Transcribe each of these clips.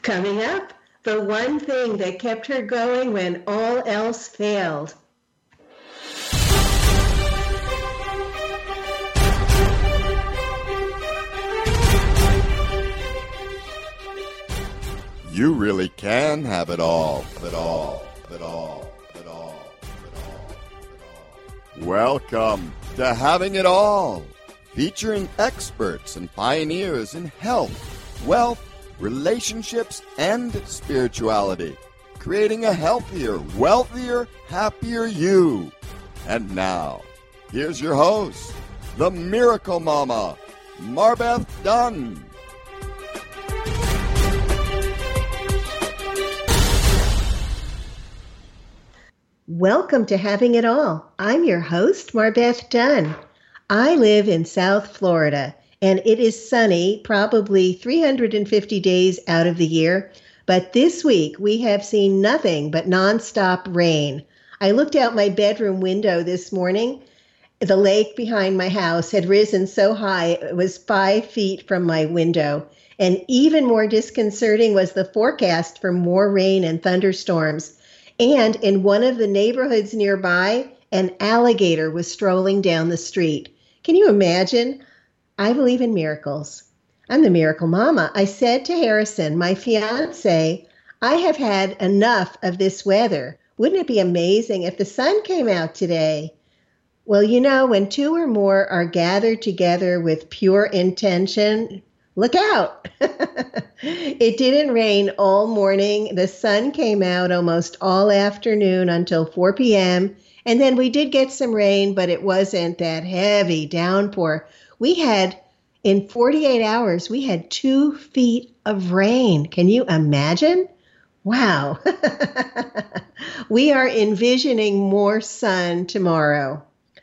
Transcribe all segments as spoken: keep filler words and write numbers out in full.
Coming up, the one thing that kept her going when all else failed. You really can have it all, have it all, have it all, have it all, have it all, have it all. Welcome to Having It All, featuring experts and pioneers in health, wealth, relationships, and spirituality, creating a healthier, wealthier, happier you. And now, here's your host, the Miracle Mama, Marbeth Dunn. Welcome to Having It All. I'm your host, Marbeth Dunn. I live in South Florida, and it is sunny probably three hundred fifty days out of the year. But this week, we have seen nothing but nonstop rain. I looked out my bedroom window this morning. The lake behind my house had risen so high, it was five feet from my window. And even more disconcerting was the forecast for more rain and thunderstorms. And in one of the neighborhoods nearby, an alligator was strolling down the street. Can you imagine? I believe in miracles. I'm the Miracle Mama. I said to Harrison, my fiance, I have had enough of this weather. Wouldn't it be amazing if the sun came out today? Well, you know, when two or more are gathered together with pure intention, look out. It didn't rain all morning. The sun came out almost all afternoon until four p.m. And then we did get some rain, but it wasn't that heavy downpour. We had, in forty-eight hours, we had two feet of rain. Can you imagine? Wow. We are envisioning more sun tomorrow.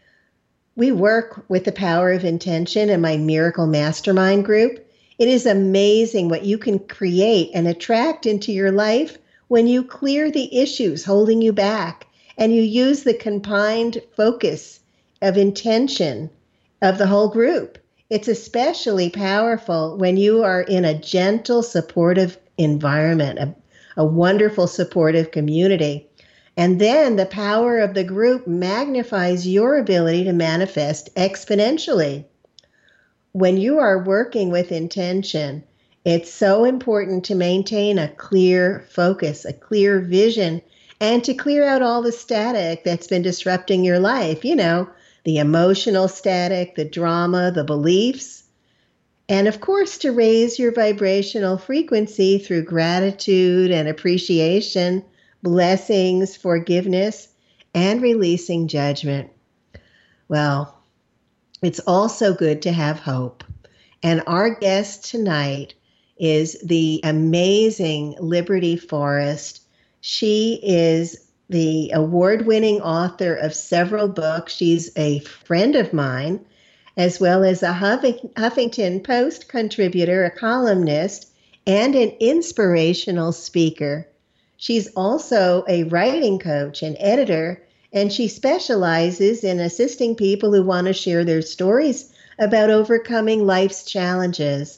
We work with the power of intention in my Miracle Mastermind group. It is amazing what you can create and attract into your life when you clear the issues holding you back and you use the combined focus of intention of the whole group. It's especially powerful when you are in a gentle, supportive environment, a, a wonderful, supportive community. And then the power of the group magnifies your ability to manifest exponentially. When you are working with intention, it's so important to maintain a clear focus, a clear vision, and to clear out all the static that's been disrupting your life. You know, the emotional static, the drama, the beliefs. And of course, to raise your vibrational frequency through gratitude and appreciation, blessings, forgiveness, and releasing judgment. Well, it's also good to have hope. And our guest tonight is the amazing Liberty Forrest. She is the award-winning author of several books. She's a friend of mine, as well as a Huffington Post contributor, a columnist, and an inspirational speaker. She's also a writing coach and editor, and she specializes in assisting people who want to share their stories about overcoming life's challenges.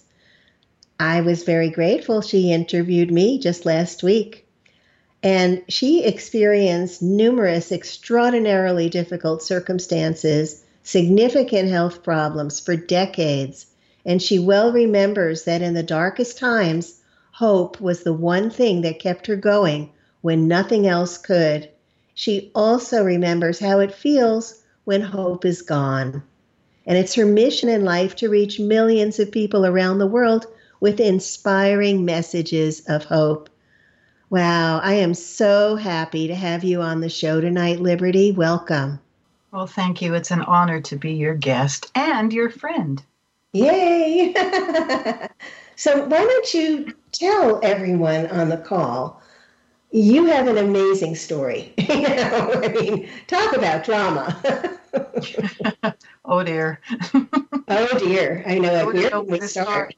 I was very grateful she interviewed me just last week. And she experienced numerous extraordinarily difficult circumstances, significant health problems for decades. And she well remembers that in the darkest times, hope was the one thing that kept her going when nothing else could. She also remembers how it feels when hope is gone. And it's her mission in life to reach millions of people around the world with inspiring messages of hope. Wow, I am so happy to have you on the show tonight, Liberty. Welcome. Well, thank you. It's an honor to be your guest and your friend. Yay! So why don't you tell everyone on the call, you have an amazing story. You know, I mean, talk about drama. Oh, dear. Oh, dear. I know. Where do we start?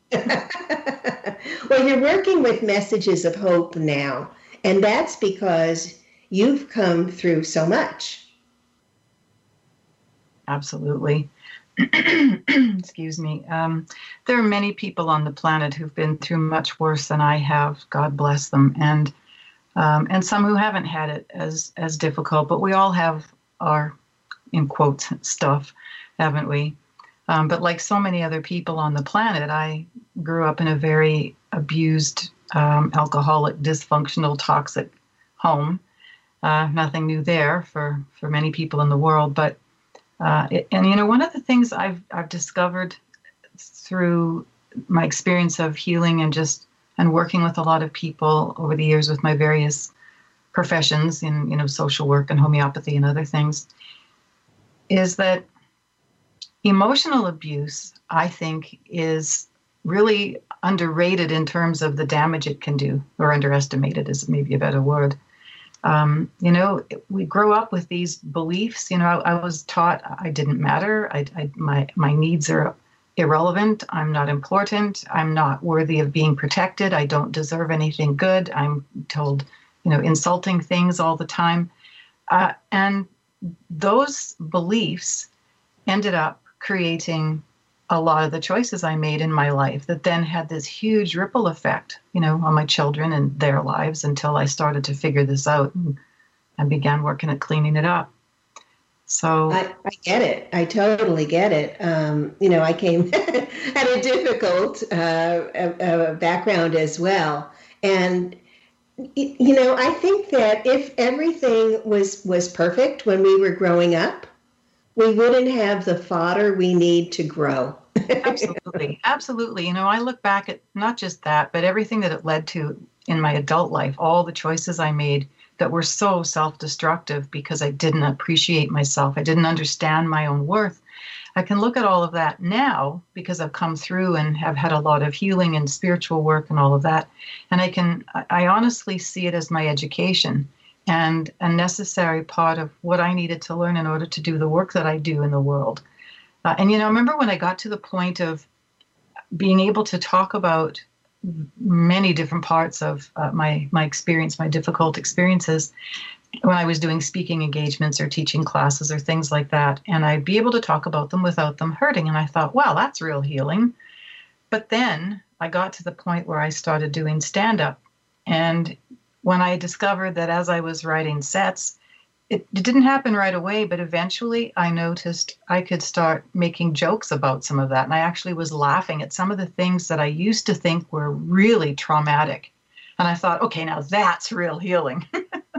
Well, you're working with messages of hope now, and that's because you've come through so much. Absolutely. excuse me, um, there are many people on the planet who've been through much worse than I have. God bless them, and um, and some who haven't had it as as difficult. But we all have our, in quotes, stuff, haven't we? Um, but like so many other people on the planet, I grew up in a very abused, um, alcoholic, dysfunctional, toxic home. Uh, nothing new there for, for many people in the world. But, uh, it, and, you know, one of the things I've, I've discovered through my experience of healing and just, and working with a lot of people over the years with my various professions in, you know, social work and homeopathy and other things, is that emotional abuse, I think, is really underrated in terms of the damage it can do, or underestimated is maybe a better word. Um, you know, we grow up with these beliefs. You know, I, I was taught I didn't matter. I, I, my my needs are irrelevant. I'm not important. I'm not worthy of being protected. I don't deserve anything good. I'm told, you know, insulting things all the time. Uh, and those beliefs ended up creating a lot of the choices I made in my life that then had this huge ripple effect, you know, on my children and their lives until I started to figure this out and, and began working at cleaning it up. So I, I get it. I totally get it. Um, you know, I came at a difficult uh, uh, background as well. And, you know, I think that if everything was, was perfect when we were growing up, we wouldn't have the fodder we need to grow. Absolutely. Absolutely. You know, I look back at not just that, but everything that it led to in my adult life, all the choices I made that were so self-destructive because I didn't appreciate myself. I didn't understand my own worth. I can look at all of that now because I've come through and have had a lot of healing and spiritual work and all of that. And I can, I honestly see it as my education and a necessary part of what I needed to learn in order to do the work that I do in the world. Uh, and, you know, I remember when I got to the point of being able to talk about many different parts of uh, my, my experience, my difficult experiences, when I was doing speaking engagements or teaching classes or things like that, and I'd be able to talk about them without them hurting. And I thought, wow, that's real healing. But then I got to the point where I started doing stand-up. And when I discovered that as I was writing sets, it, it didn't happen right away, but eventually I noticed I could start making jokes about some of that. And I actually was laughing at some of the things that I used to think were really traumatic. And I thought, okay, now that's real healing.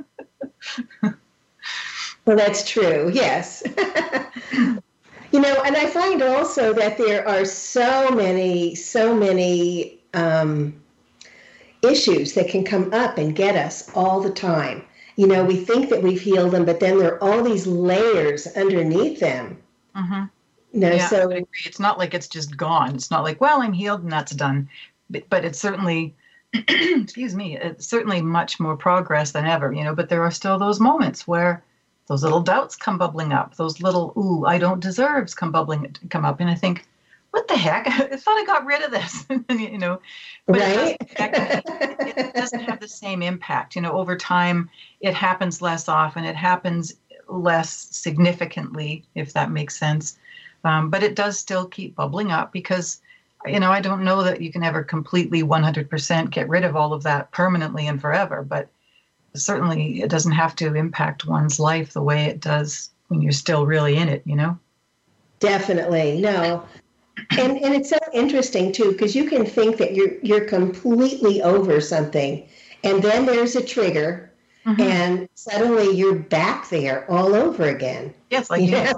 Well, that's true. Yes. You know, and I find also that there are so many, so many um, issues that can come up and get us all the time. You know, we think that we've healed them, but then there are all these layers underneath them. Mm-hmm. You know, yeah, so I would agree. It's not like it's just gone. It's not like, well, I'm healed and that's done. But, but it's certainly, excuse me, it's certainly much more progress than ever, you know, but there are still those moments where those little doubts come bubbling up, those little, ooh, I don't deserves come bubbling, come up. And I think, what the heck? I thought I got rid of this, you know, but right? it, doesn't, it doesn't have the same impact. You know, over time, it happens less often. It happens less significantly, if that makes sense. Um, but it does still keep bubbling up because, you know, I don't know that you can ever completely one hundred percent get rid of all of that permanently and forever, but certainly it doesn't have to impact one's life the way it does when you're still really in it, you know? Definitely. No. And and it's so interesting too, because you can think that you're you're completely over something, and then there's a trigger, mm-hmm. and suddenly you're back there all over again. Yes, like yeah.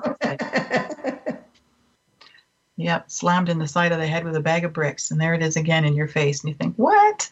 Yep, slammed in the side of the head with a bag of bricks, and there it is again in your face, and you think, what?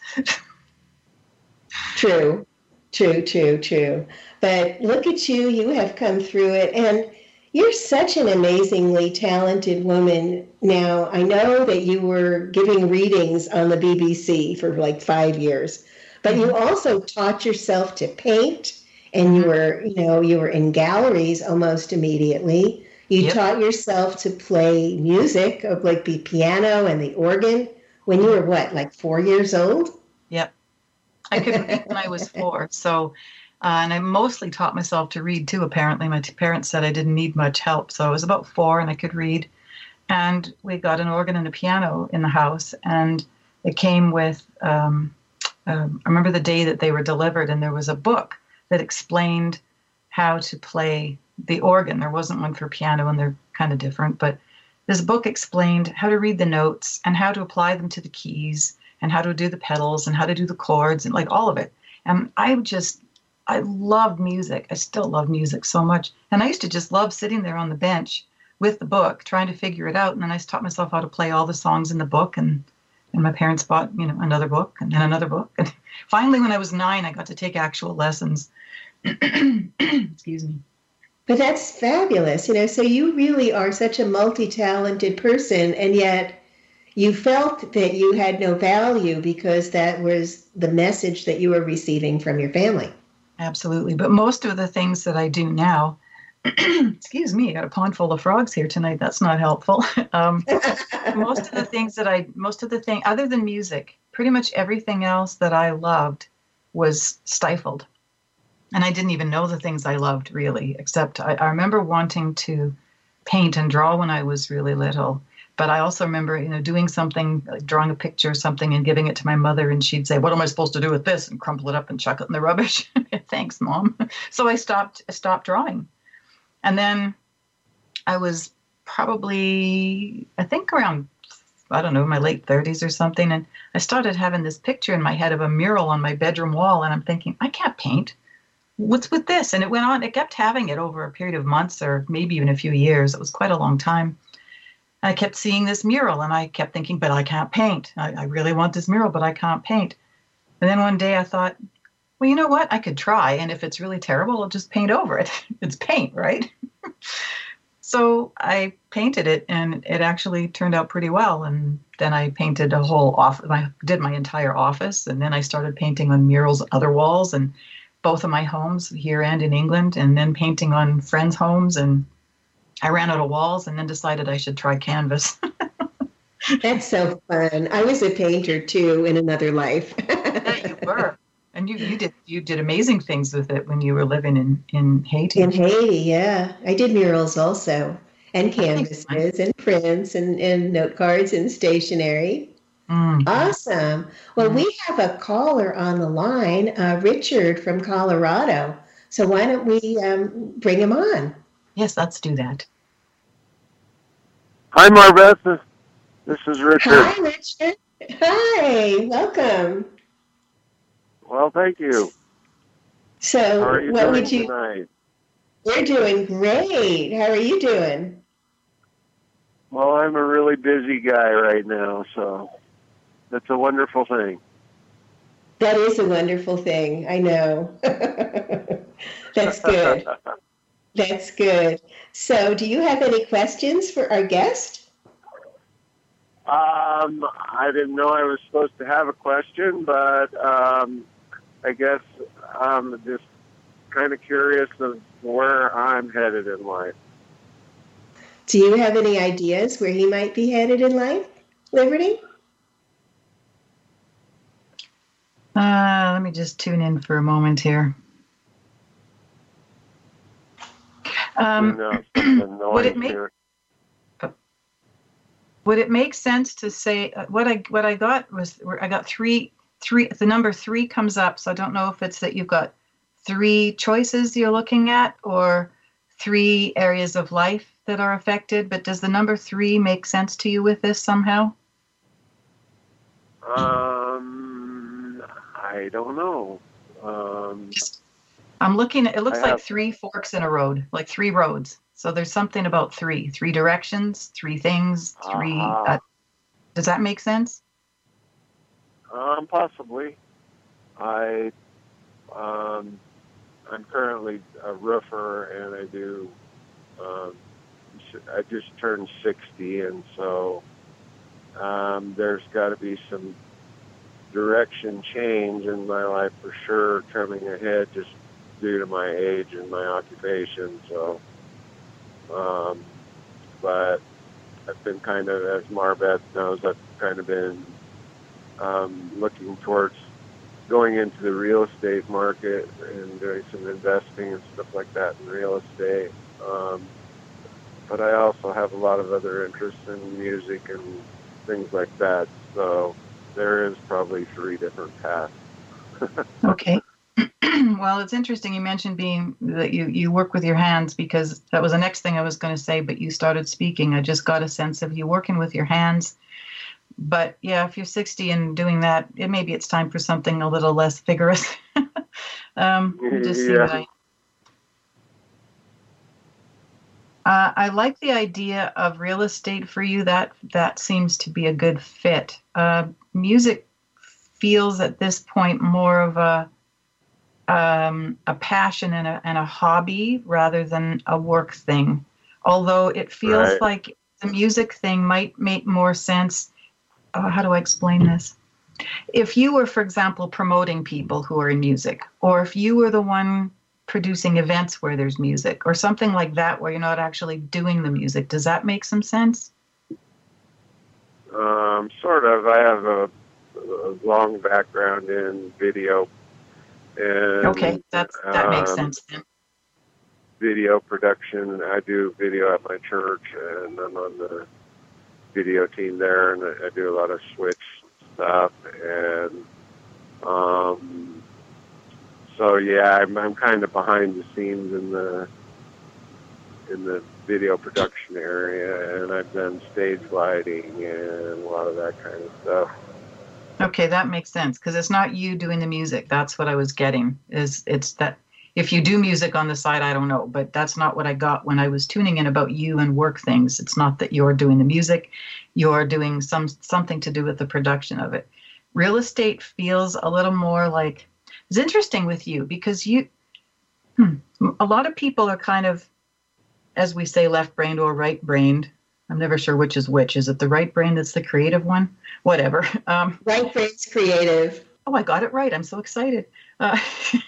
True, true, true, true. But look at you, you have come through it, and you're such an amazingly talented woman. Now, I know that you were giving readings on the B B C for like five years, but you also taught yourself to paint, and you were, you know, you were in galleries almost immediately. You yep. taught yourself to play music, like the piano and the organ, when you were what, like four years old? Yep. I could read when I was four, so... Uh, and I mostly taught myself to read, too, apparently. My t- parents said I didn't need much help. So I was about four and I could read. and we got an organ and a piano in the house, and it came with, um, um, I remember the day that they were delivered, and there was a book that explained how to play the organ. There wasn't one for piano, and they're kind of different, but this book explained how to read the notes and how to apply them to the keys and how to do the pedals and how to do the chords and like all of it. And I just, I love music. I still love music so much. And I used to just love sitting there on the bench with the book, trying to figure it out. And then I taught myself how to play all the songs in the book. And, and my parents bought, you know, another book and then another book. And finally, when I was nine, I got to take actual lessons. Excuse me. But that's fabulous. You know, so you really are such a multi-talented person, and yet you felt that you had no value because that was the message that you were receiving from your family. Absolutely. But most of the things that I do now, excuse me, I got a pond full of frogs here tonight. That's not helpful. um, most of the things that I, most of the thing, other than music, pretty much everything else that I loved was stifled. And I didn't even know the things I loved, really, except I, I remember wanting to paint and draw when I was really little. But I also remember, you know, doing something, like drawing a picture or something and giving it to my mother, and she'd say, "What am I supposed to do with this?" and crumple it up and chuck it in the rubbish. Thanks, Mom. So I stopped, I stopped drawing. And then I was probably, I think around, I don't know, my late thirties or something. And I started having this picture in my head of a mural on my bedroom wall. And I'm thinking, I can't paint. What's with this? And it went on, it kept having it over a period of months or maybe even a few years. It was quite a long time. I kept seeing this mural and I kept thinking, but I can't paint. I, I really want this mural, but I can't paint. And then one day I thought, well, you know what? I could try. And if it's really terrible, I'll just paint over it. It's paint, right? So I painted it and it actually turned out pretty well. And then I painted a whole office. I did my entire office. And then I started painting on murals, other walls, and both of my homes here and in England, and then painting on friends' homes. And I ran out of walls and then decided I should try canvas. That's so fun. I was a painter too in another life. Yeah, you were. And you, you did you did amazing things with it when you were living in, in Haiti. In Haiti, yeah. I did murals also, and canvases and prints and, and note cards and stationery. Mm-hmm. Awesome. Well, mm-hmm. we have a caller on the line, uh, Richard from Colorado. So why don't we um, bring him on? Yes, let's do that. Hi, Marbeth. This is Richard. Hi, Richard. Hi, welcome. Well, thank you. So, How are you what doing would you? Tonight? We're doing great. How are you doing? Well, I'm a really busy guy right now, so that's a wonderful thing. That is a wonderful thing. I know. That's good. That's good. So, do you have any questions for our guest? Um, I didn't know I was supposed to have a question, but um, I guess I'm just kind of curious of where I'm headed in life. Do you have any ideas where he might be headed in life, Liberty? Uh, let me just tune in for a moment here. Um, no, would it make here. would it make sense to say uh, what I what I got was I got three three the number three comes up, so I don't know if it's that you've got three choices you're looking at or three areas of life that are affected, but does the number three make sense to you with this somehow? Um, I don't know. Um, I'm looking at, it looks I like have, three forks in a road, like three roads. So there's something about three, three directions, three things, three. Uh, Uh, does that make sense? Um, possibly. I, um, I'm currently a roofer, and I do. Um, I just turned sixty, and so um, there's got to be some direction change in my life for sure coming ahead, just due to my age and my occupation. So, um, but I've been kind of, as Marbeth knows, I've kind of been um, looking towards going into the real estate market and doing some investing and stuff like that in real estate. Um, but I also have a lot of other interests in music and things like that. So there is probably three different paths. Okay. Well, it's interesting you mentioned being that you, you work with your hands, because that was the next thing I was going to say, but you started speaking. I just got a sense of you working with your hands. But yeah, if you're sixty and doing that, it maybe it's time for something a little less vigorous. um, just see Yeah. what I. Uh, I like the idea of real estate for you. That that seems to be a good fit. Uh, music feels at this point more of a um, a passion and a and a hobby rather than a work thing. Although it feels Right. like the music thing might make more sense. Uh, how do I explain this? If you were, for example, promoting people who are in music, or if you were the one producing events where there's music, or something like that, where you're not actually doing the music, does that make some sense? Um, sort of. I have a, a long background in video. And, Okay, that's that makes um, sense then. Video production. I do video at my church, and I'm on the video team there, and I, I do a lot of Switch stuff. And um, so, yeah, I'm, I'm kind of behind the scenes in the in the video production area, and I've done stage lighting and a lot of that kind of stuff. Okay, that makes sense, because it's not you doing the music. That's what I was getting. Is it's that if you do music on the side, I don't know, but that's not what I got when I was tuning in about you and work things. It's not that you're doing the music, you're doing some something to do with the production of it. Real estate feels a little more like, it's interesting with you because you, hmm, a lot of people are kind of, as we say, left-brained or right-brained. I'm never sure which is which. Is it the right brain that's the creative one? Whatever. Um, Right brain's creative. oh, I got it right. I'm so excited. Uh,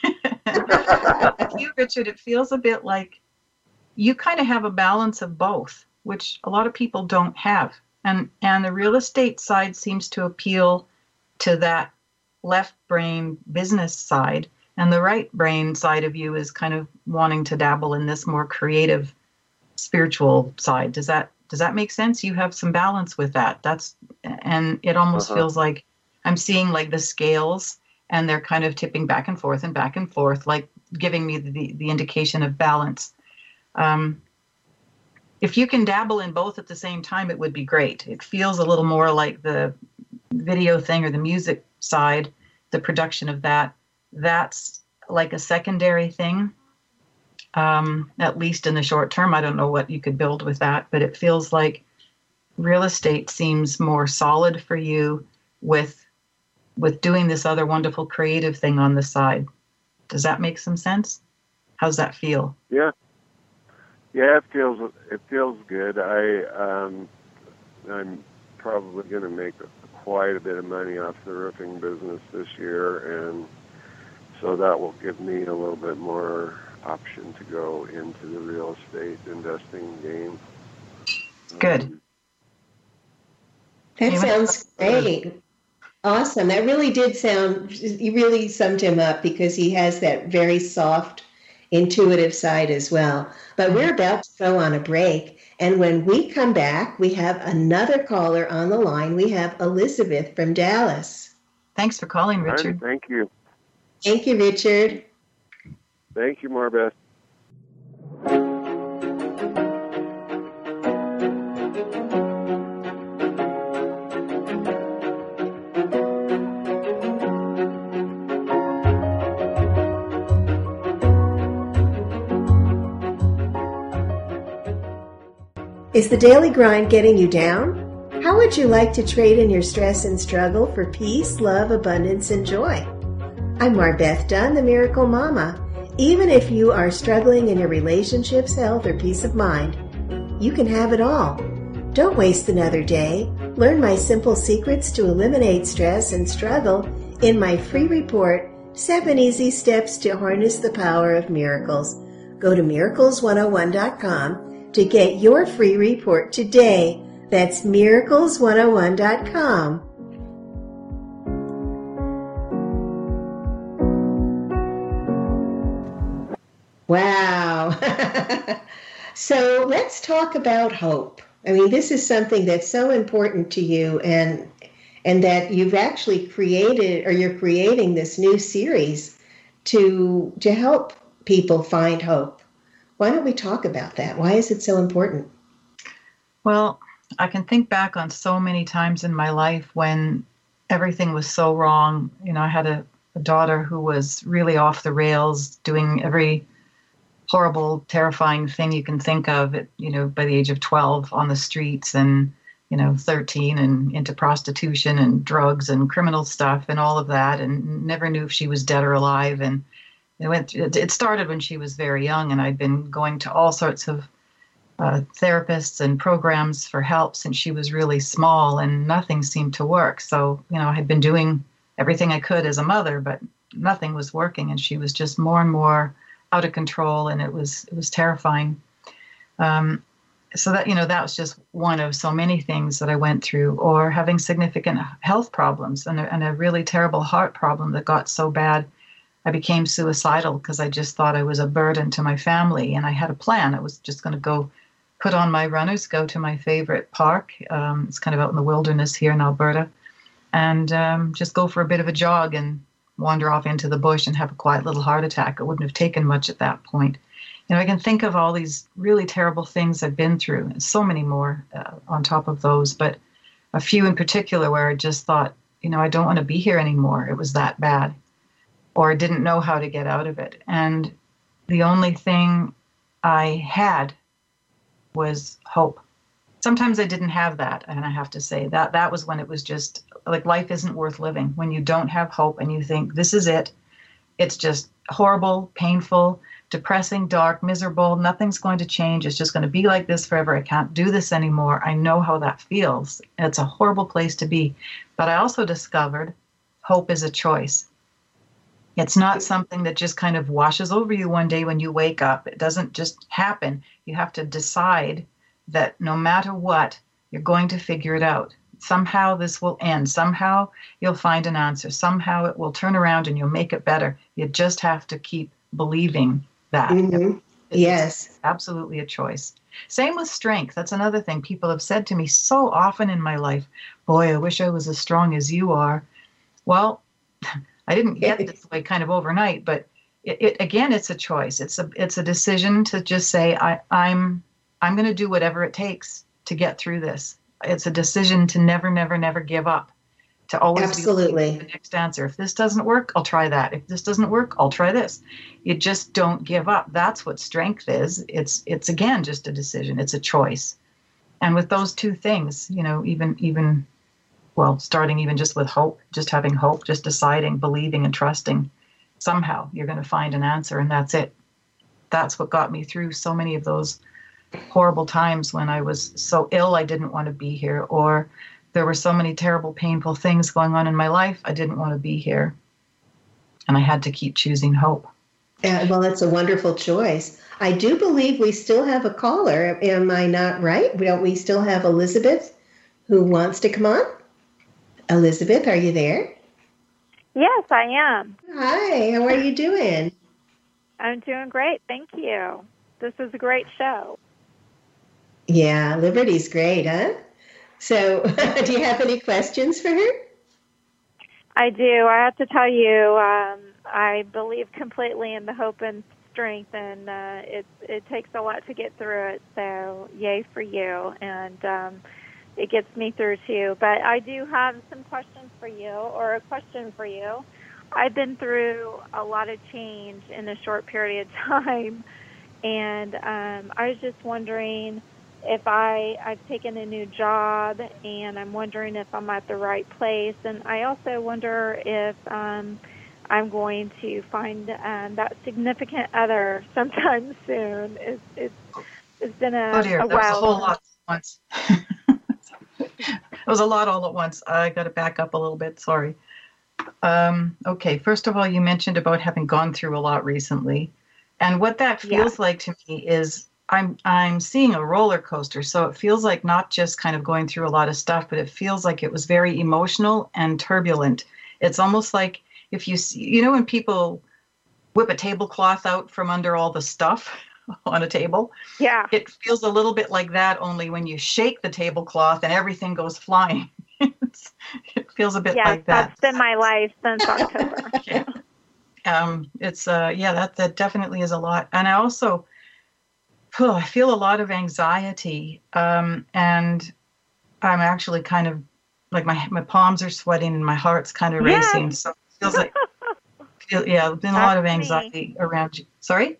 you, Richard, it feels a bit like you kind of have a balance of both, which a lot of people don't have. And and the real estate side seems to appeal to that left brain business side. And the right brain side of you is kind of wanting to dabble in this more creative, spiritual side. Does that Does that make sense? You have some balance with that. That's, and it almost Uh-huh. feels like I'm seeing like the scales, and they're kind of tipping back and forth and back and forth, like giving me the, the indication of balance. Um, if you can dabble in both at the same time, it would be great. It feels a little more like the video thing or the music side, the production of that. That's like a secondary thing. Um, at least in the short term. I don't know what you could build with that, but it feels like real estate seems more solid for you with with doing this other wonderful creative thing on the side. Does that make some sense? How's that feel? Yeah, yeah, it feels it feels good. I um, I'm probably going to make quite a bit of money off the roofing business this year, and so that will give me a little bit more option to go into the real estate investing game. Good. Um, That Yeah, sounds great. Awesome. That really did sound, you really summed him up because he has that very soft, intuitive side as well. But we're about to go on a break. And when we come back, we have another caller on the line. We have Elizabeth from Dallas. Thanks for calling, all right, Richard. thank you. Thank you, Richard. Thank you, Marbeth. Is the daily grind getting you down? How would you like to trade in your stress and struggle for peace, love, abundance, and joy? I'm Marbeth Dunn, the Miracle Mama. Even if you are struggling in your relationships, health, or peace of mind, you can have it all. Don't waste another day. Learn my simple secrets to eliminate stress and struggle in my free report, Seven Easy Steps to Harness the Power of Miracles. Go to miracles one oh one dot com to get your free report today. That's miracles one oh one dot com. Wow. So let's talk about hope. I mean, this is something that's so important to you, and and that you've actually created, or you're creating this new series to to help people find hope. Why don't we talk about that? Why is it so important? Well, I can think back on so many times in my life when everything was so wrong. You know, I had a, a daughter who was really off the rails, doing every horrible, terrifying thing you can think of at, you know, by the age of twelve on the streets, and, you know, thirteen, and into prostitution and drugs and criminal stuff and all of that, and never knew if she was dead or alive. And it went, it started when she was very young, and I'd been going to all sorts of uh, therapists and programs for help since she was really small, and nothing seemed to work. So, you know, I had been doing everything I could as a mother, but nothing was working, and she was just more and more out of control, and it was it was terrifying. Um, so that, you know, that was just one of so many things that I went through, or having significant health problems, and a, and a really terrible heart problem that got so bad I became suicidal because I just thought I was a burden to my family, and I had a plan. I was just going to go put on my runners, go to my favorite park. Um, it's kind of out in the wilderness here in Alberta, and um, just go for a bit of a jog and wander off into the bush and have a quiet little heart attack. It wouldn't have taken much at that point. You know, I can think of all these really terrible things I've been through, and so many more uh, on top of those, but a few in particular where I just thought, you know, I don't want to be here anymore. It was that bad, or I didn't know how to get out of it. And the only thing I had was hope. Sometimes I didn't have that, and I have to say that that was when it was just like life isn't worth living. When you don't have hope and you think this is it, it's just horrible, painful, depressing, dark, miserable. Nothing's going to change. It's just going to be like this forever. I can't do this anymore. I know how that feels. It's a horrible place to be. But I also discovered hope is a choice. It's not something that just kind of washes over you one day when you wake up. It doesn't just happen. You have to decide that no matter what, you're going to figure it out. Somehow this will end. Somehow you'll find an answer. Somehow it will turn around and you'll make it better. You just have to keep believing that. Mm-hmm. Yes. Absolutely a choice. Same with strength. That's another thing people have said to me so often in my life. Boy, I wish I was as strong as you are. Well, I didn't get this way kind of overnight, but it, it again, it's a choice. It's a it's a decision to just say, I, I'm I'm going to do whatever it takes to get through this. It's a decision to never, never, never give up. To always Absolutely. be the next answer. If this doesn't work, I'll try that. If this doesn't work, I'll try this. You just don't give up. That's what strength is. It's it's again just a decision. It's a choice. And with those two things, you know, even even well, starting even just with hope, just having hope, just deciding, believing, and trusting, somehow you're going to find an answer, and that's it. That's what got me through so many of those horrible times when I was so ill I didn't want to be here, or there were so many terrible, painful things going on in my life I didn't want to be here. And I had to keep choosing hope. Uh, well, that's a wonderful choice. I do believe we still have a caller. Am I not right? Don't we still have Elizabeth who wants to come on? Elizabeth, are you there? Yes, I am. Hi, how are you doing? I'm doing great. Thank you. This is a great show. Yeah, Liberty's great, huh? So do you have any questions for her? I do. I have to tell you, um, I believe completely in the hope and strength, and uh, it, it takes a lot to get through it. So yay for you. And um, it gets me through too. But I do have some questions for you, or a question for you. I've been through a lot of change in a short period of time, and um, I was just wondering if I, I've taken a new job, and I'm wondering if I'm at the right place. And I also wonder if um, I'm going to find um, that significant other sometime soon. It's, it's, it's been a, oh dear, a that was a while. whole lot at once. It was a lot all at once. I got to back up a little bit. Sorry. Um, okay, first of all, you mentioned about having gone through a lot recently. And what that feels Yeah. like to me is I'm I'm seeing a roller coaster. So it feels like not just kind of going through a lot of stuff, but it feels like it was very emotional and turbulent. It's almost like if you see, you know, when people whip a tablecloth out from under all the stuff on a table. Yeah. It feels a little bit like that, only when you shake the tablecloth and everything goes flying. It's, it feels a bit Yes, like that. that's been my life since October. Okay. Um, it's, uh, yeah, that, that definitely is a lot. And I also, oh, I feel a lot of anxiety. Um, and I'm actually kind of like my, my palms are sweating and my heart's kind of Yes. racing. So it feels like, feel, yeah, there's been a lot of That's anxiety me. around you. Sorry?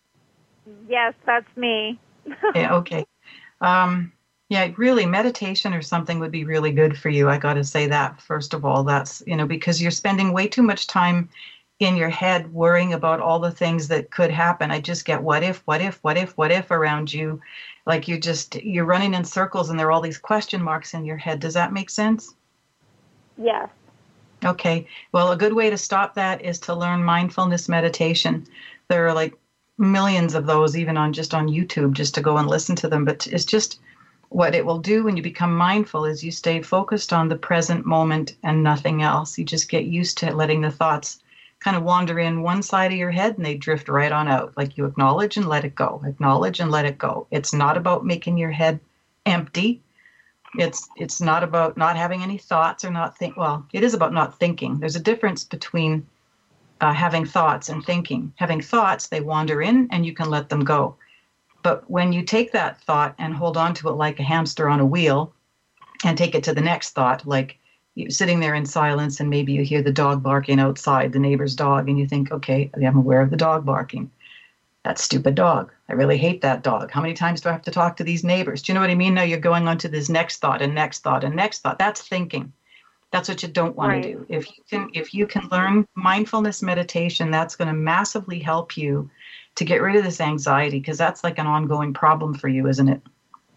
Yes, that's me. Yeah, okay. Um, yeah, really, meditation or something would be really good for you. I got to say that, first of all. That's, you know, because you're spending way too much time in your head worrying about all the things that could happen. I just get what if, what if, what if, what if around you. Like you just, you're running in circles and there are all these question marks in your head. Does that make sense? Yes. Okay. Well, a good way to stop that is to learn mindfulness meditation. There are like millions of those, even on just on YouTube, just to go and listen to them. But it's just what it will do when you become mindful is you stay focused on the present moment and nothing else. You just get used to letting the thoughts kind of wander in one side of your head and they drift right on out. Like you acknowledge and let it go, acknowledge and let it go. It's not about making your head empty. It's it's not about not having any thoughts or not think. Well, it is about not thinking. There's a difference between uh, having thoughts and thinking. Having thoughts, they wander in and you can let them go. But when you take that thought and hold on to it like a hamster on a wheel and take it to the next thought, like you're sitting there in silence and maybe you hear the dog barking outside, the neighbor's dog, and you think, okay, I'm aware of the dog barking. That stupid dog. I really hate that dog. How many times do I have to talk to these neighbors? Do you know what I mean? Now you're going on to this next thought and next thought and next thought. That's thinking. That's what you don't want Right. to do. If you can, if you can learn mindfulness meditation, that's going to massively help you to get rid of this anxiety, because that's like an ongoing problem for you, isn't it?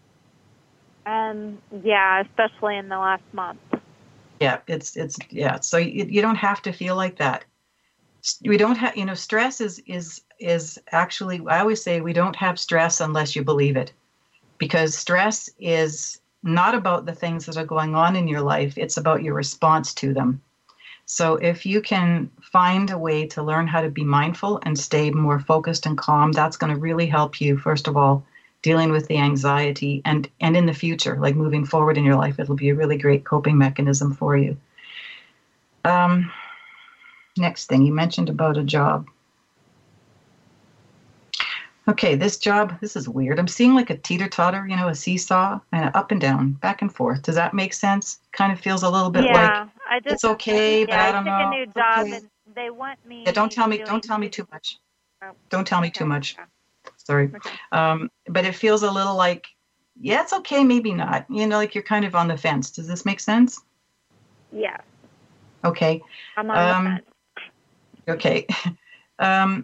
Um, yeah, especially in the last month. Yeah, it's it's yeah. So you, you don't have to feel like that. We don't have, you know, stress is is is actually, I always say we don't have stress unless you believe it, because stress is not about the things that are going on in your life. It's about your response to them. So if you can find a way to learn how to be mindful and stay more focused and calm, that's going to really help you, first of all, dealing with the anxiety, and, and in the future, like moving forward in your life, it'll be a really great coping mechanism for you. Um, next thing, you mentioned about a job. Okay, this job, this is weird. I'm seeing like a teeter-totter, you know, a seesaw, and up and down, back and forth. Does that make sense? Kind of feels a little bit yeah, like I just, it's okay, yeah, but I don't took know. a new job Okay. and they want me. Yeah, don't tell me, doing- don't tell me too much. Oh, Don't tell me okay, too much. okay, Sorry. okay. Um, but it feels a little like, yeah, it's okay, maybe not. You know, like you're kind of on the fence. Does this make sense? Yeah, Okay. I'm on Um, the fence. Okay. Um,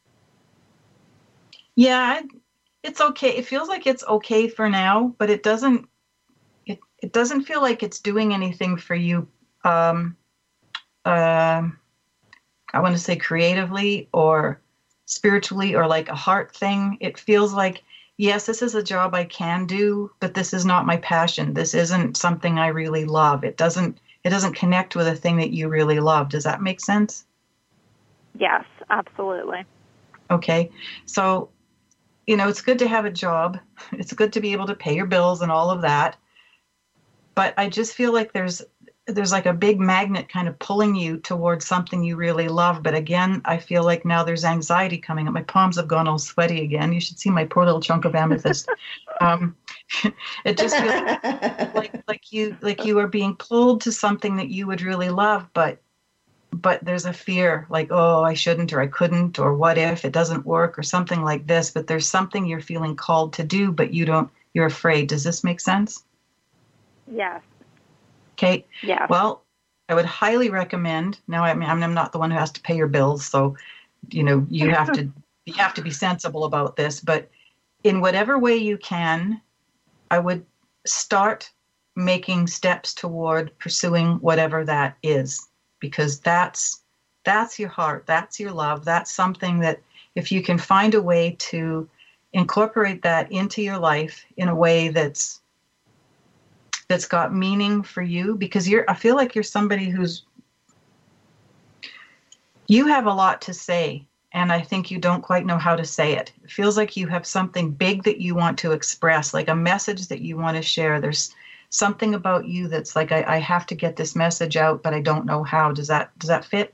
yeah, it's okay. It feels like it's okay for now, but it doesn't, it, it doesn't feel like it's doing anything for you. Um, uh, I want to say creatively or spiritually or like a heart thing. It feels like, yes, this is a job I can do, but this is not my passion. This isn't something I really love. It doesn't, it doesn't connect with a thing that you really love. Does that make sense? Yes, absolutely. Okay. So, you know, it's good to have a job. It's good to be able to pay your bills and all of that. But I just feel like there's there's like a big magnet kind of pulling you towards something you really love. But again, I feel like now there's anxiety coming up. My palms have gone all sweaty again. You should see my poor little chunk of amethyst. um, it just feels like like you like you are being pulled to something that you would really love, but but there's a fear like, oh, I shouldn't, or I couldn't, or what if it doesn't work, or something like this. But there's something you're feeling called to do, but you don't, you're afraid. Does this make sense? Yes, Okay. yes. Well, I would highly recommend, now I mean, I'm not the one who has to pay your bills, so, you know, you have to, you have to be sensible about this, but in whatever way you can, I would start making steps toward pursuing whatever that is, because that's, that's your heart, that's your love, that's something that if you can find a way to incorporate that into your life in a way that's that's got meaning for you, because you're, I feel like you're somebody who's, you have a lot to say, and I think you don't quite know how to say it. It feels like you have something big that you want to express, like a message that you want to share. There's something about you that's like, I, I have to get this message out, but I don't know how. Does that does that fit?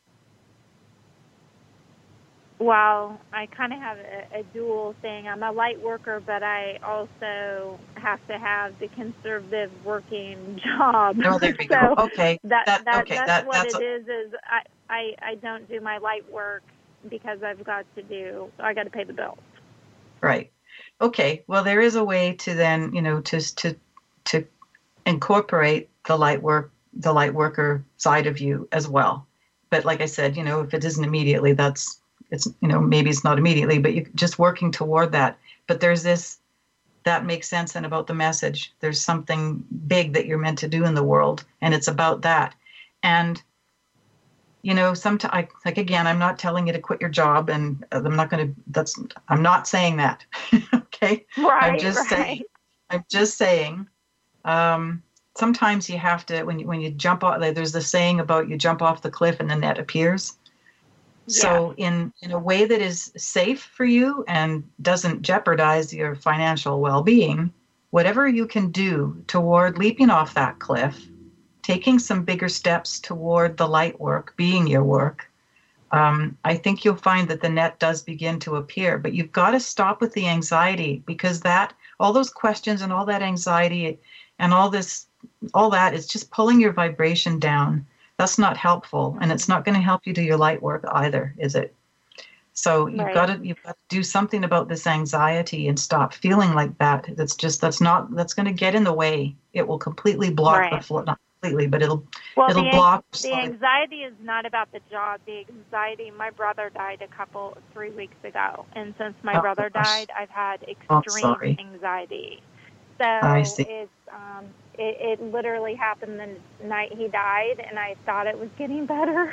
Well, I kind of have a, a dual thing. I'm a light worker, but I also have to have the conservative working job. Oh, there we so go. Okay. That, that, that, okay. that's that, what that's it a, is, is I, I, I don't do my light work because I've got to do, I got to pay the bills. Right. Okay. Well, there is a way to then, you know, to, to, to incorporate the light work, the light worker side of you as well. But like I said, you know, if it isn't immediately, that's, it's, you know, maybe it's not immediately, but you're just working toward that. But there's this, that makes sense. And about the message, there's something big that you're meant to do in the world. And it's about that. And, you know, sometimes, like, again, I'm not telling you to quit your job, and I'm not going to, that's, I'm not saying that. Okay. Right. I'm just right. saying, I'm just saying, um, sometimes you have to, when you, when you jump off, like, there's the saying about you jump off the cliff and the net appears. So in, in a way that is safe for you and doesn't jeopardize your financial well-being, whatever you can do toward leaping off that cliff, taking some bigger steps toward the light work, being your work, um, I think you'll find that the net does begin to appear. But you've got to stop with the anxiety, because that, all those questions and all that anxiety and all this, all that is just pulling your vibration down. That's not helpful, and it's not going to help you do your light work either, is it? So you've Right. got to you've got to do something about this anxiety and stop feeling like that. That's just that's not that's going to get in the way. It will completely block Right. the flow, not completely, but it'll Well, it'll the, block. the anxiety is not about the job. The anxiety, my brother died a couple, three weeks ago. And since my Oh, brother gosh. died, I've had Oh, extreme sorry. anxiety. So I see. it's, um, it, it literally happened the night he died, and I thought it was getting better.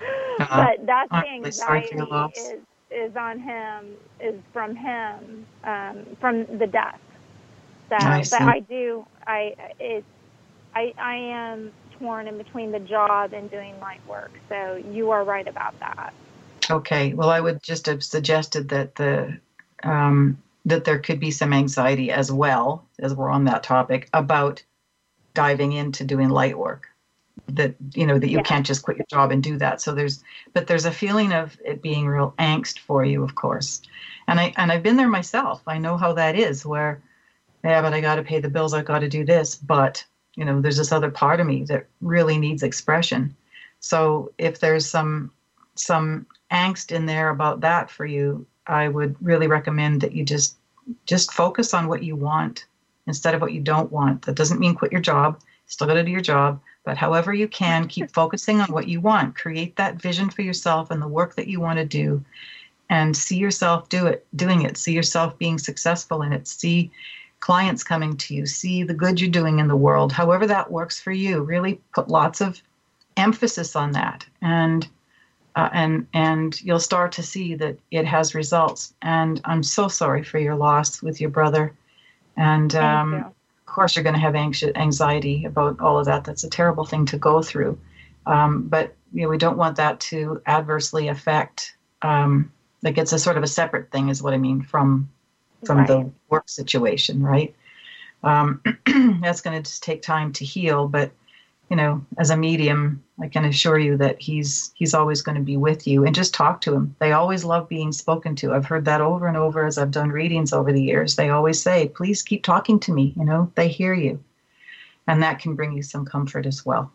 But that's the I'm really sorry for anxiety your loss. is, is on him, is from him, um, from the death. So, I but see. I do, I, it, I, I am torn in between the job and doing light work. So you are right about that. Okay. Well, I would just have suggested that the um, that there could be some anxiety as well, as we're on that topic, about diving into doing light work. That, you know, that you Yeah. can't just quit your job and do that. So there's, but there's a feeling of it being real angst for you, of course. And I and I've been there myself. I know how that is. Where, yeah, but I got to pay the bills. I got to do this. But you know, there's this other part of me that really needs expression. So if there's some some angst in there about that for you, I would really recommend that you just just focus on what you want instead of what you don't want. That doesn't mean quit your job. Still got to do your job. But however you can, keep focusing on what you want. Create that vision for yourself and the work that you want to do, and see yourself do it, doing it. See yourself being successful in it. See clients coming to you. See the good you're doing in the world. However that works for you. Really put lots of emphasis on that, and uh, and and you'll start to see that it has results. And I'm so sorry for your loss with your brother. And Thank um, you. of course, you're going to have anxious anxiety about all of that. That's a terrible thing to go through. Um, but you know, we don't want that to adversely affect. Um, like it's a sort of a separate thing, is what I mean, from from Right. the work situation, right? Um, that's going to just take time to heal. But you know, as a medium, I can assure you that he's he's always going to be with you. And just talk to him. They always love being spoken to. I've heard that over and over as I've done readings over the years. They always say, please keep talking to me. You know, they hear you. And that can bring you some comfort as well.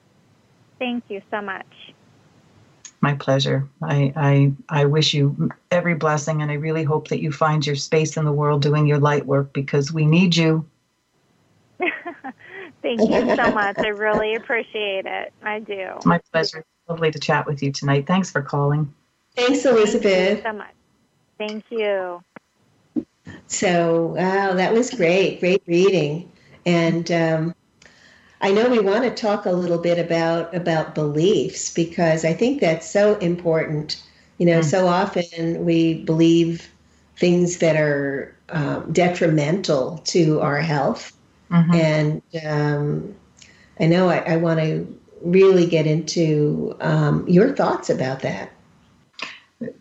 Thank you so much. My pleasure. I, I I wish you every blessing, and I really hope that you find your space in the world doing your light work, because we need you. Thank you so much. I really appreciate it. I do. It's my pleasure. Lovely to chat with you tonight. Thanks for calling. Thanks, Thank Elizabeth. you so much. Thank you. So, wow, that was great. Great reading. And um, I know we want to talk a little bit about, about beliefs, because I think that's so important. You know, Mm. so often we believe things that are um, detrimental to our health. Mhm. And um, I know I, I want to really get into um, your thoughts about that.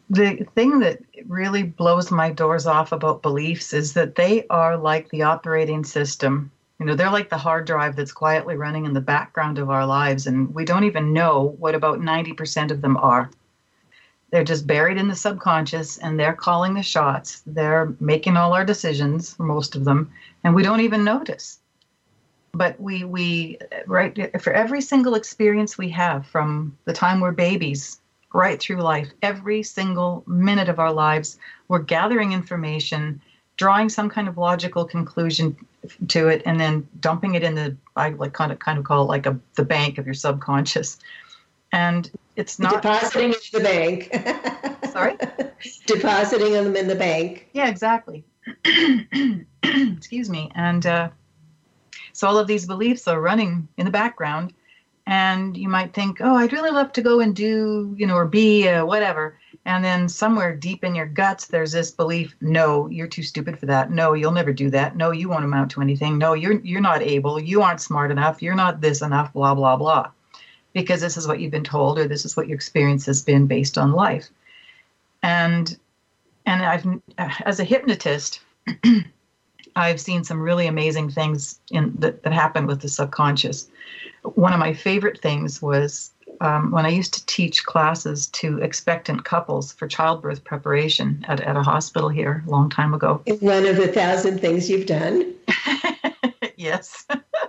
The thing that really blows my doors off about beliefs is that they are like the operating system. You know, they're like the hard drive that's quietly running in the background of our lives, and we don't even know what about ninety percent of them are. They're just buried in the subconscious, and they're calling the shots. They're making all our decisions, for most of them, and we don't even notice. But we, we, right, for every single experience we have from the time we're babies right through life, every single minute of our lives, we're gathering information, drawing some kind of logical conclusion to it, and then dumping it in the, I like kind of kind of call it like a the bank of your subconscious. And it's not depositing in the bank. Sorry? Depositing them in the bank. Yeah, exactly. Excuse me. And uh, so all of these beliefs are running in the background, and you might think, oh, I'd really love to go and do, you know, or be uh, whatever. And then somewhere deep in your guts, there's this belief, no, you're too stupid for that. No, you'll never do that. No, you won't amount to anything. No, you're you're not able. You aren't smart enough. You're not this enough, blah, blah, blah. Because this is what you've been told, or this is what your experience has been based on life. And and I've, as a hypnotist, I've seen some really amazing things in that, that happen with the subconscious. One of my favorite things was um, when I used to teach classes to expectant couples for childbirth preparation at, at a hospital here a long time ago. One of the thousand things you've done. Yes.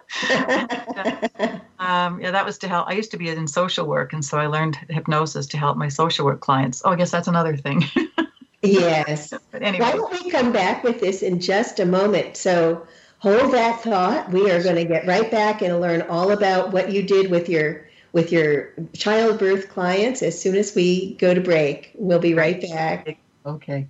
um, yeah, that was to help. I used to be in social work, and so I learned hypnosis to help my social work clients. Oh, I guess that's another thing. Yes. But anyway. Why don't we come back with this in just a moment? So hold that thought. We are going to get right back and learn all about what you did with your with your childbirth clients as soon as we go to break. We'll be right back. Okay.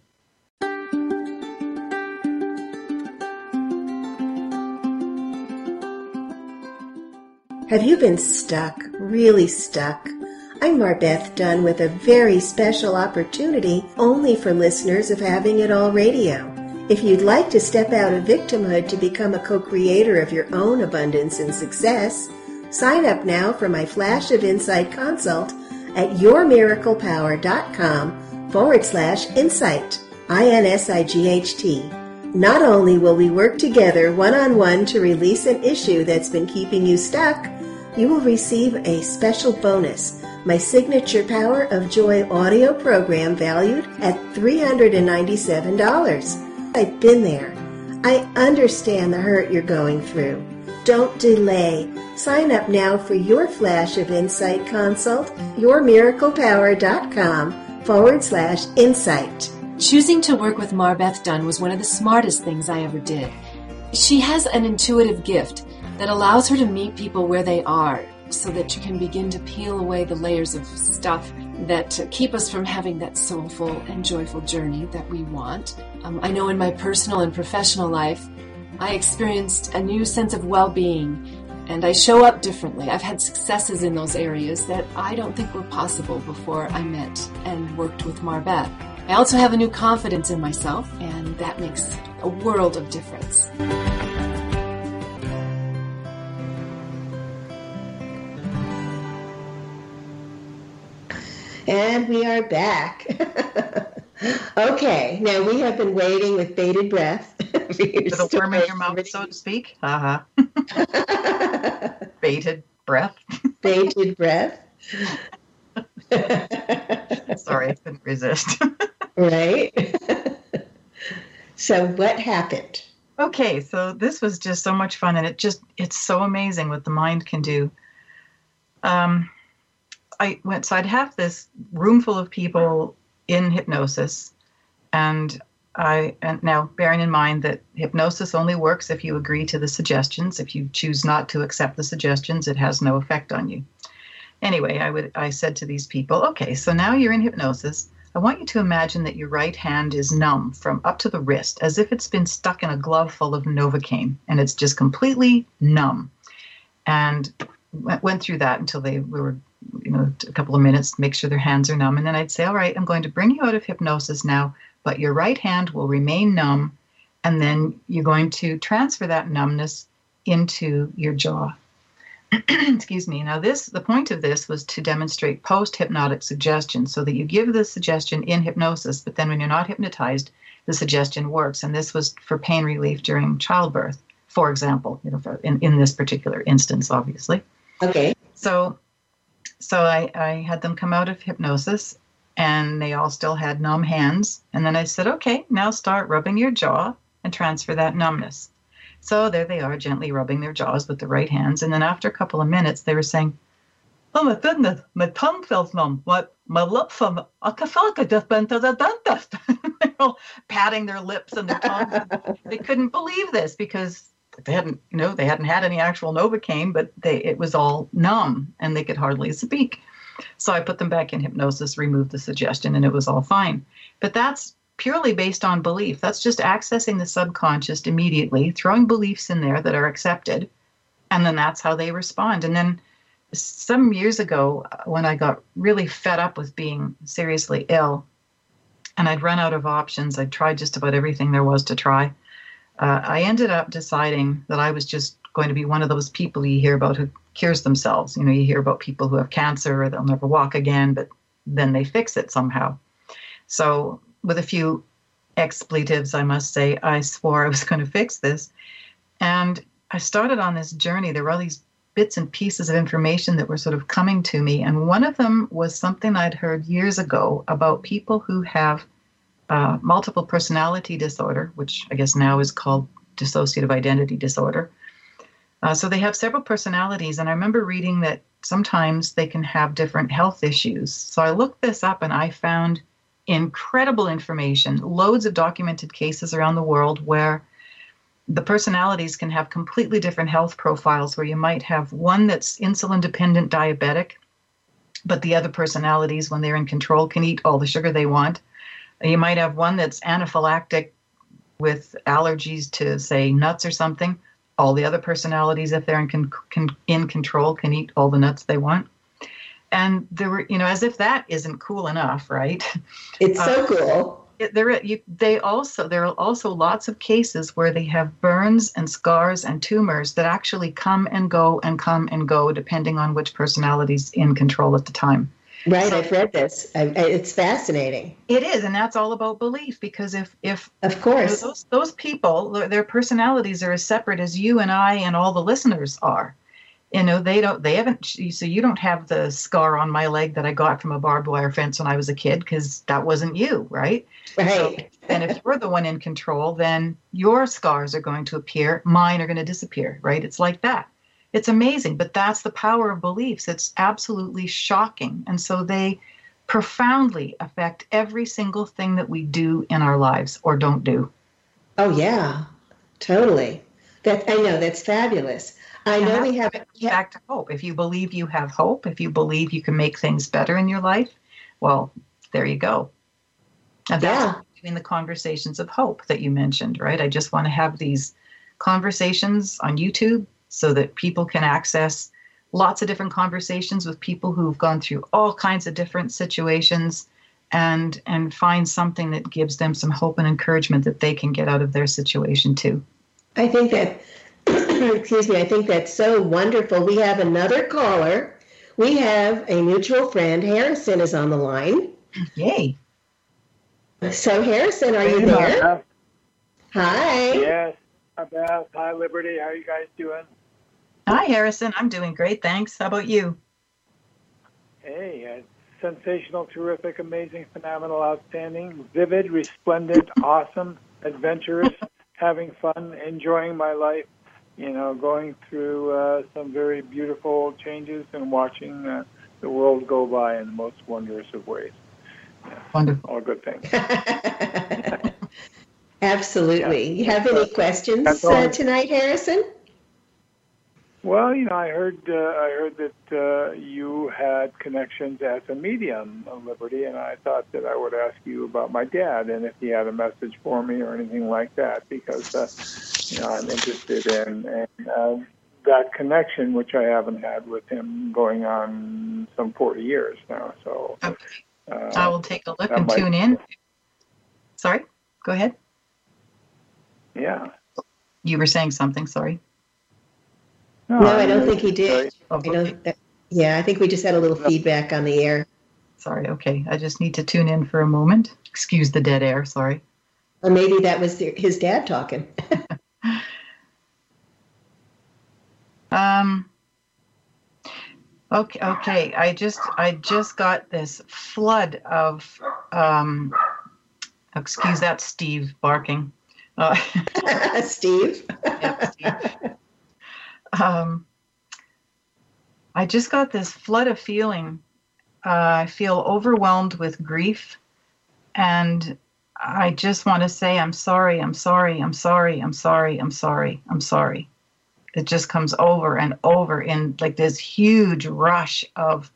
Have you been stuck, really stuck? I'm Marbeth Dunn with a very special opportunity only for listeners of Having It All Radio. If you'd like to step out of victimhood to become a co-creator of your own abundance and success, sign up now for my Flash of Insight consult at yourmiraclepower.com forward slash insight, I N S I G H T. Not only will we work together one-on-one to release an issue that's been keeping you stuck, you will receive a special bonus, my signature Power of Joy audio program valued at three hundred ninety-seven dollars. I've been there. I understand the hurt you're going through. Don't delay. Sign up now for your Flash of Insight consult, yourmiraclepower.com forward slash insight. Choosing to work with Marbeth Dunn was one of the smartest things I ever did. She has an intuitive gift that allows her to meet people where they are so that you can begin to peel away the layers of stuff that keep us from having that soulful and joyful journey that we want. Um, I know in my personal and professional life, I experienced a new sense of well-being, and I show up differently. I've had successes in those areas that I don't think were possible before I met and worked with Marbeth. I also have a new confidence in myself, and that makes a world of difference. And we are back. Okay, now we have been waiting with bated breath. For the worm in your mouth, so to speak. Uh-huh. Bated breath. Bated breath. Sorry, I couldn't resist. Right? So what happened? Okay, so this was just so much fun, and it just, it's so amazing what the mind can do. Um, I went, so I'd have this room full of people in hypnosis, and I, and now bearing in mind that hypnosis only works if you agree to the suggestions. If you choose not to accept the suggestions, it has no effect on you. Anyway, I would, I said to these people, okay, so now you're in hypnosis. I want you to imagine that your right hand is numb from up to the wrist, as if it's been stuck in a glove full of Novocaine, and it's just completely numb. And went through that until they were, you know, a couple of minutes, make sure their hands are numb. And then I'd say, all right, I'm going to bring you out of hypnosis now, but your right hand will remain numb. And then you're going to transfer that numbness into your jaw. excuse me. Now, this the point of this was to demonstrate post-hypnotic suggestion, so that you give the suggestion in hypnosis, but then when you're not hypnotized, the suggestion works. And this was for pain relief during childbirth, for example, you know, for, in, in this particular instance, obviously. Okay. So, so I, I had them come out of hypnosis, and they all still had numb hands. And then I said, okay, now start rubbing your jaw and transfer that numbness. So there they are, gently rubbing their jaws with the right hands. And then after a couple of minutes, they were saying, oh my goodness, my tongue feels numb. My, my lips, are, I feel like I just been to the dentist. They're all patting their lips and their tongues. They couldn't believe this because they hadn't, you know, they hadn't had any actual Novocaine, but they it was all numb and they could hardly speak. So I put them back in hypnosis, removed the suggestion, and it was all fine. But that's purely based on belief. That's just accessing the subconscious immediately, throwing beliefs in there that are accepted, and then that's how they respond. And then some years ago, when I got really fed up with being seriously ill, and I'd run out of options, I'd tried just about everything there was to try, uh, I ended up deciding that I was just going to be one of those people you hear about who cures themselves. You know, you hear about people who have cancer or they'll never walk again, but then they fix it somehow. So with a few expletives, I must say, I swore I was going to fix this. And I started on this journey. There were all these bits and pieces of information that were sort of coming to me. And one of them was something I'd heard years ago about people who have uh, multiple personality disorder, which I guess now is called dissociative identity disorder. Uh, so they have several personalities. And I remember reading that sometimes they can have different health issues. So I looked this up and I found incredible information, loads of documented cases around the world where the personalities can have completely different health profiles, where you might have one that's insulin-dependent diabetic, but the other personalities, when they're in control, can eat all the sugar they want. You might have one that's anaphylactic with allergies to, say, nuts or something. All the other personalities, if they're in, con- con- in control, can eat all the nuts they want. And there were, you know, as if that isn't cool enough, right? It's so uh, cool. It, there, you, they also there are also lots of cases where they have burns and scars and tumors that actually come and go and come and go depending on which personality's in control at the time. Right, So I've read this. I, I, it's fascinating. it is, and that's all about belief. Because if if Of you know, course. those those people, their their personalities are as separate as you and I and all the listeners are. You know, they don't, they haven't, so you don't have the scar on my leg that I got from a barbed wire fence when I was a kid, because that wasn't you, right? Right. So, and if you're the one in control, then your scars are going to appear, mine are going to disappear, right? It's like that. It's amazing, but that's the power of beliefs. It's absolutely shocking. And so they profoundly affect every single thing that we do in our lives or don't do. Oh, yeah, totally. That I know, that's fabulous. I And know that's we have, back back to hope. If you believe you have hope, if you believe you can make things better in your life, well, there you go. And that's yeah, what we're doing the conversations of hope that you mentioned, right? I just want to have these conversations on YouTube so that people can access lots of different conversations with people who've gone through all kinds of different situations and and find something that gives them some hope and encouragement that they can get out of their situation too. I think that, excuse me, I think that's so wonderful. We have another caller. We have a mutual friend. Harrison is on the line. Yay. So, Harrison, are you Hey, there? Beth. Hi. Yes. Hi, Beth. Hi, Liberty. How are you guys doing? Hi, Harrison. I'm doing great. Thanks. How about you? Hey, uh, sensational, terrific, amazing, phenomenal, outstanding, vivid, resplendent, awesome, adventurous, having fun, enjoying my life, you know, going through uh, some very beautiful changes and watching uh, the world go by in the most wondrous of ways. Yeah, Wonderful. all good things. Absolutely. You have any questions That's uh, all. tonight, Harrison? Well, you know, I heard uh, I heard that uh, you had connections as a medium of Liberty, and I thought that I would ask you about my dad and if he had a message for me or anything like that, because uh, you know, I'm interested in, in uh, that connection, which I haven't had with him going on some forty years now. So Okay. uh, I will take a look that and might- tune in. Sorry, go ahead. yeah. You were saying something, sorry. No, no I don't think he did. I don't, yeah, I think we just had a little feedback on the air. Sorry, okay. I just need to tune in for a moment. Excuse the dead air, sorry. Or maybe that was his dad talking. um. Okay, okay. I just I just got this flood of um excuse that Steve barking. Uh, Steve. Yeah, Steve. Um I just got this flood of feeling. Uh, I feel overwhelmed with grief, and I just want to say I'm sorry, I'm sorry, I'm sorry, I'm sorry, I'm sorry, I'm sorry. It just comes over and over in like this huge rush of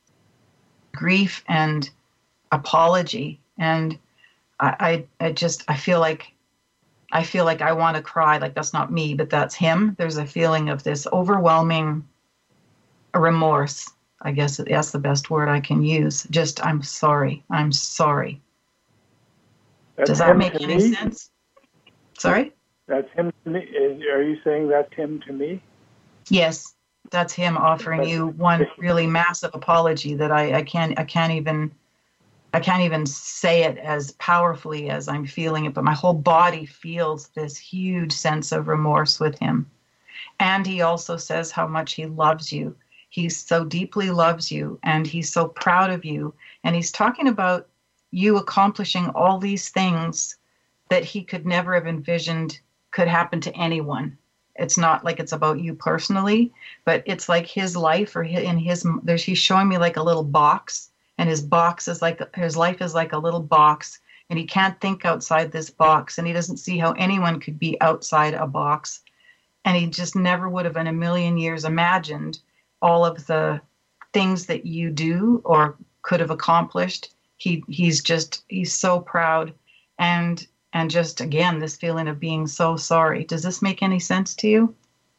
grief and apology. And I, I, I just, I feel like, I feel like I want to cry. Like that's not me, but that's him. There's a feeling of this overwhelming remorse. I guess that's the best word I can use. Just, I'm sorry. I'm sorry. That's Does that make any me? sense? Sorry? That's him to me. Is, are you saying that's him to me? Yes, that's him offering you one really massive apology that I, I can't I can't even I can't even say it as powerfully as I'm feeling it, but my whole body feels this huge sense of remorse with him. And he also says how much he loves you. He so deeply loves you, and he's so proud of you. And he's talking about you accomplishing all these things that he could never have envisioned could happen to anyone. It's not like it's about you personally, but it's like his life or in his, there's, he's showing me like a little box, and his box is like, his life is like a little box, and he can't think outside this box, and he doesn't see how anyone could be outside a box. And he just never would have in a million years imagined all of the things that you do or could have accomplished. He, he's just, he's so proud. And And just, again, this feeling of being so sorry. Does this make any sense to you?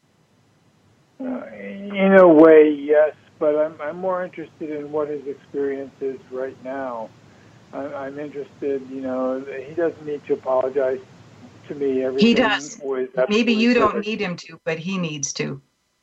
Uh, in a way, yes, but I'm, I'm more interested in what his experience is right now. I, I'm interested, you know, he doesn't need to apologize to me. Everything he does. Maybe you perfect. don't need him to, but he needs to.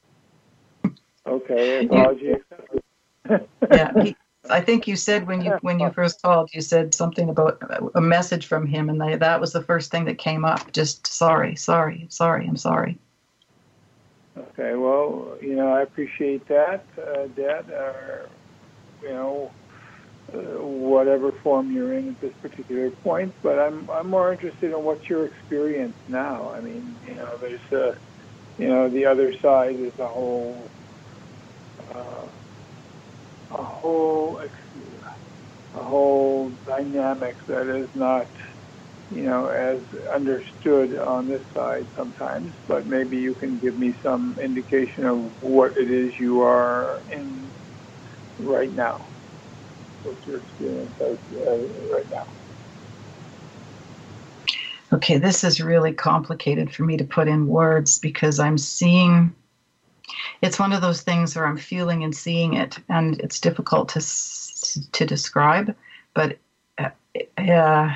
Okay, apology accepted. Yeah, he, I think you said when you when you first called, you said something about a message from him, and they, that was the first thing that came up. Just sorry, sorry, sorry, I'm sorry. Okay, well, you know, I appreciate that, uh, Dad, or, you know, uh, whatever form you're in at this particular point, but I'm I'm more interested in what's your experience now. I mean, you know, there's, uh, you know, the other side is a whole, uh, a whole, a whole dynamic that is not, you know, as understood on this side sometimes, but maybe you can give me some indication of what it is you are in right now. What's your experience as, uh, right now? Okay, this is really complicated for me to put in words because I'm seeing, it's one of those things where I'm feeling and seeing it, and it's difficult to to describe, but uh, uh,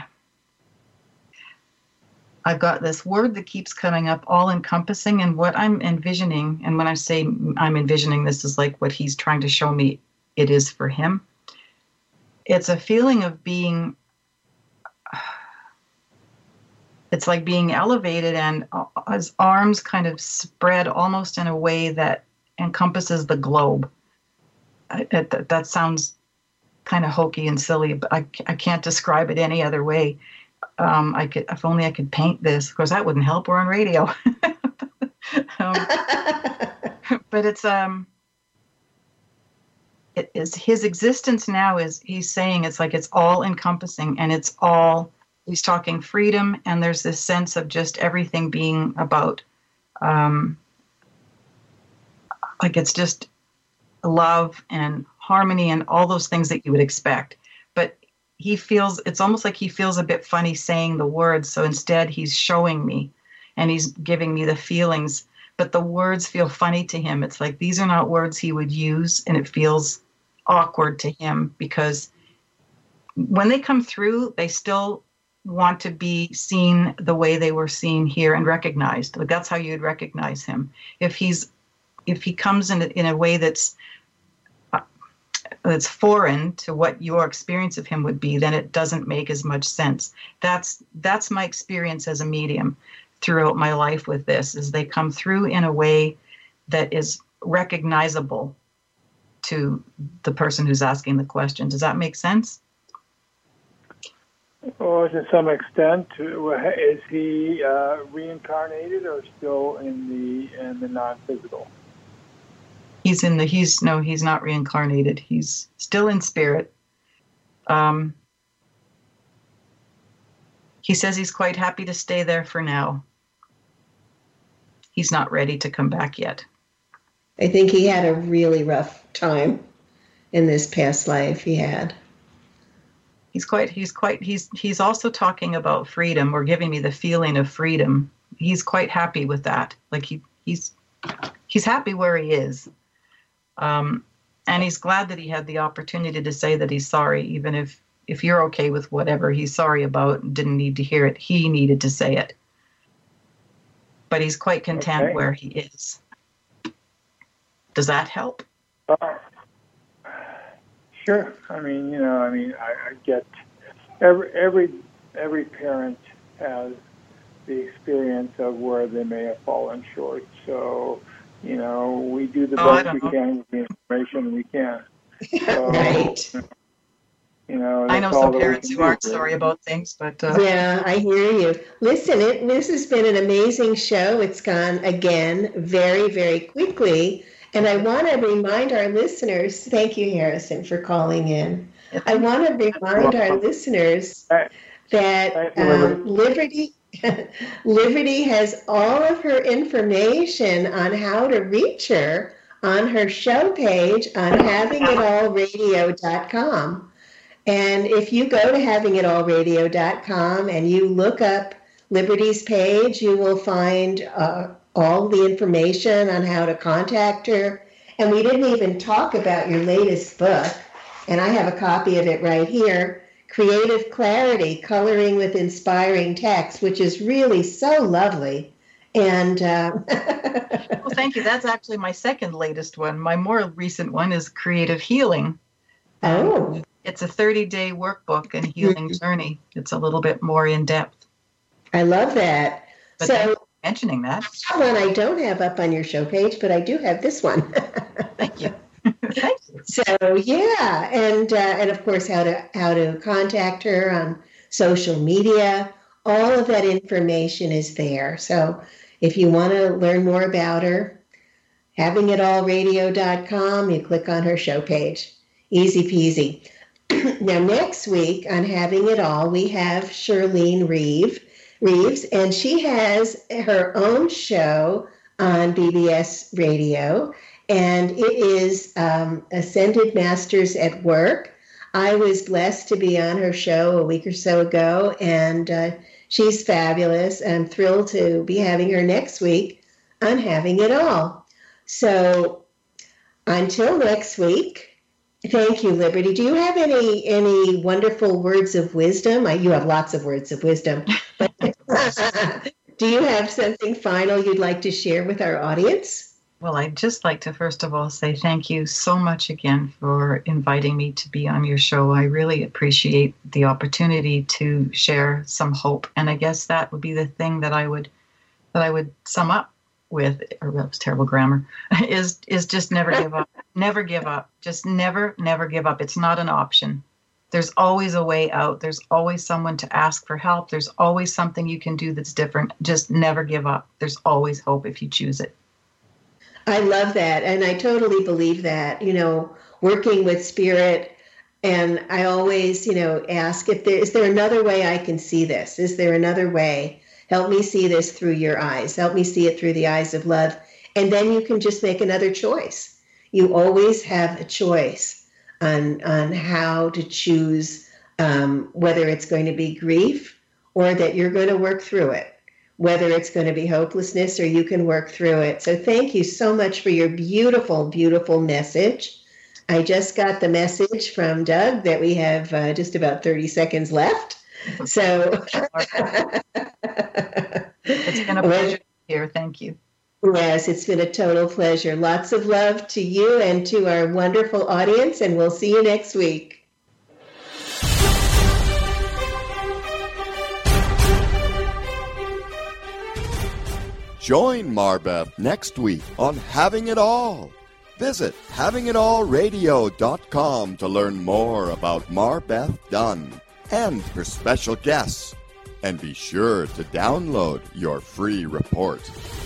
I've got this word that keeps coming up, all-encompassing, and what I'm envisioning, and when I say I'm envisioning, this is like what he's trying to show me it is for him. It's a feeling of being, it's like being elevated, and his arms kind of spread almost in a way that encompasses the globe. I, it, that sounds kind of hokey and silly, but I, I can't describe it any other way. Um, I could, if only I could paint this. Of course, that wouldn't help. We're on radio. um, but it's um, it is his existence now. Is he's saying it's like it's all encompassing, and it's all. He's talking freedom, and there's this sense of just everything being about, um, like it's just love and harmony and all those things that you would expect. But he feels, it's almost like he feels a bit funny saying the words. So instead he's showing me and he's giving me the feelings, but the words feel funny to him. It's like, these are not words he would use, and it feels awkward to him because when they come through, they still want to be seen the way they were seen here and recognized. Like that's how you'd recognize him. If he's if he comes in a, in a way that's uh, that's foreign to what your experience of him would be, then it doesn't make as much sense. That's that's my experience as a medium throughout my life with this, is they come through in a way that is recognizable to the person who's asking the question. Does that make sense? Well, to some extent, is he uh, reincarnated or still in the in the non-physical? He's in the. He's no. He's not reincarnated. He's still in spirit. Um, he says he's quite happy to stay there for now. He's not ready to come back yet. I think he had a really rough time in this past life he had. He's quite, he's quite, he's, he's also talking about freedom, or giving me the feeling of freedom. He's quite happy with that. Like he, he's, he's happy where he is. Um, and he's glad that he had the opportunity to say that he's sorry, even if, if you're okay with whatever he's sorry about and didn't need to hear it, he needed to say it. But he's quite content okay. where he is. Does that help? Uh, sure. I mean, you know, I mean, I, I get every every every parent has the experience of where they may have fallen short. So, you know, we do the oh, best we know. can with the information we can. So, right. You know, I know some parents who aren't sorry about things, but uh... yeah, I hear you. Listen, it this has been an amazing show. It's gone again very, very quickly. And I want to remind our listeners, thank you, Harrison, for calling in. I want to remind our listeners that um, Liberty Liberty has all of her information on how to reach her on her show page on having it all radio dot com. And if you go to having it all radio dot com and you look up Liberty's page, you will find uh, all the information on how to contact her. And we didn't even talk about your latest book, and I have a copy of it right here, Creative Clarity, Coloring with Inspiring Text, which is really so lovely. And uh, well, thank you. That's actually my second latest one. My more recent one is Creative Healing. Oh. It's a thirty-day workbook and healing journey. It's a little bit more in-depth. I love that. But so mentioning that. That one I don't have up on your show page, but I do have this one. Thank you. Thank you. So yeah, and uh, and of course how to how to contact her on social media. All of that information is there. So if you want to learn more about her, having it all radio dot com, you click on her show page. Easy peasy. Now, next week on Having It All, we have Shirlene Reeve, Reeves, and she has her own show on B B S Radio, and it is um, Ascended Masters at Work. I was blessed to be on her show a week or so ago, and uh, she's fabulous. I'm thrilled to be having her next week on Having It All. So until next week, thank you, Liberty. Do you have any any wonderful words of wisdom? I, you have lots of words of wisdom. But do you have something final you'd like to share with our audience? Well, I'd just like to first of all say thank you so much again for inviting me to be on your show. I really appreciate the opportunity to share some hope. And I guess that would be the thing that I would that I would sum up with, or that was terrible grammar, is is just never give up. Never give up. Just never, never give up. It's not an option. There's always a way out. There's always someone to ask for help. There's always something you can do that's different. Just never give up. There's always hope if you choose it. I love that. And I totally believe that, you know, working with spirit. And I always, you know, ask if there is there another way I can see this? Is there another way? Help me see this through your eyes. Help me see it through the eyes of love. And then you can just make another choice. You always have a choice on, on how to choose um, whether it's going to be grief or that you're going to work through it, whether it's going to be hopelessness or you can work through it. So thank you so much for your beautiful, beautiful message. I just got the message from Doug that we have uh, just about thirty seconds left. So it's been a pleasure here. Thank you. Yes, it's been a total pleasure. Lots of love to you and to our wonderful audience, and we'll see you next week. Join Marbeth next week on Having It All. Visit having it all radio dot com to learn more about Marbeth Dunn and her special guests. And be sure to download your free report.